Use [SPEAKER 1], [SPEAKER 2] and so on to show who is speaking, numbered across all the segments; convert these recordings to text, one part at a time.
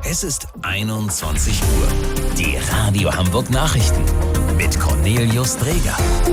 [SPEAKER 1] Es ist 21 Uhr. Die Radio Hamburg Nachrichten mit Cornelius Dreger.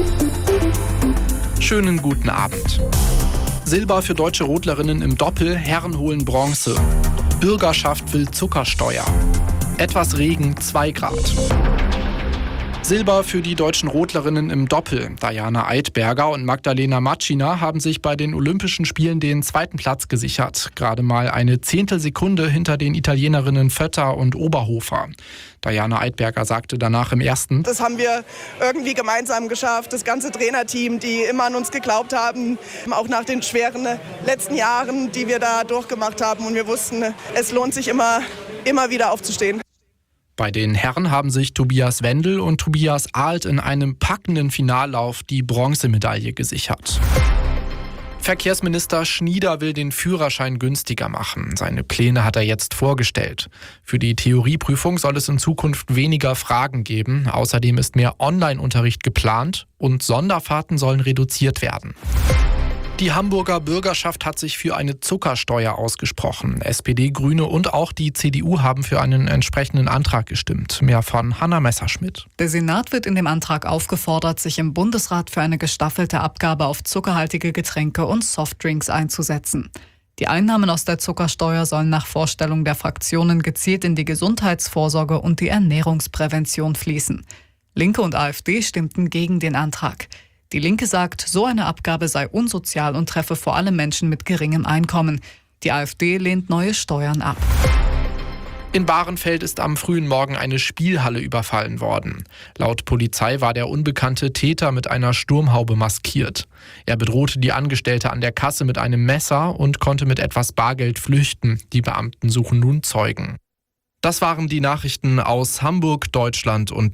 [SPEAKER 2] Schönen guten Abend. Silber für deutsche Rodlerinnen im Doppel, Herren holen Bronze. Bürgerschaft will Zuckersteuer. Etwas Regen, 2 Grad. Silber für die deutschen Rodlerinnen im Doppel. Diana Eidberger und Magdalena Matschina haben sich bei den Olympischen Spielen den 2. Platz gesichert. Gerade mal eine Zehntelsekunde hinter den Italienerinnen Vötter und Oberhofer. Diana Eidberger sagte danach im ersten:
[SPEAKER 3] Das haben wir irgendwie gemeinsam geschafft. Das ganze Trainerteam, die immer an uns geglaubt haben. Auch nach den schweren letzten Jahren, die wir da durchgemacht haben. Und wir wussten, es lohnt sich immer wieder aufzustehen.
[SPEAKER 2] Bei den Herren haben sich Tobias Wendel und Tobias Ahlt in einem packenden Finallauf die Bronzemedaille gesichert. Verkehrsminister Schnieder will den Führerschein günstiger machen. Seine Pläne hat er jetzt vorgestellt. Für die Theorieprüfung soll es in Zukunft weniger Fragen geben. Außerdem ist mehr Online-Unterricht geplant und Sonderfahrten sollen reduziert werden. Die Hamburger Bürgerschaft hat sich für eine Zuckersteuer ausgesprochen. SPD, Grüne und auch die CDU haben für einen entsprechenden Antrag gestimmt. Mehr von Hanna Messerschmidt.
[SPEAKER 4] Der Senat wird in dem Antrag aufgefordert, sich im Bundesrat für eine gestaffelte Abgabe auf zuckerhaltige Getränke und Softdrinks einzusetzen. Die Einnahmen aus der Zuckersteuer sollen nach Vorstellung der Fraktionen gezielt in die Gesundheitsvorsorge und die Ernährungsprävention fließen. Linke und AfD stimmten gegen den Antrag. Die Linke sagt, so eine Abgabe sei unsozial und treffe vor allem Menschen mit geringem Einkommen. Die AfD lehnt neue Steuern ab.
[SPEAKER 2] In Bahrenfeld ist am frühen Morgen eine Spielhalle überfallen worden. Laut Polizei war der unbekannte Täter mit einer Sturmhaube maskiert. Er bedrohte die Angestellte an der Kasse mit einem Messer und konnte mit etwas Bargeld flüchten. Die Beamten suchen nun Zeugen. Das waren die Nachrichten aus Hamburg, Deutschland und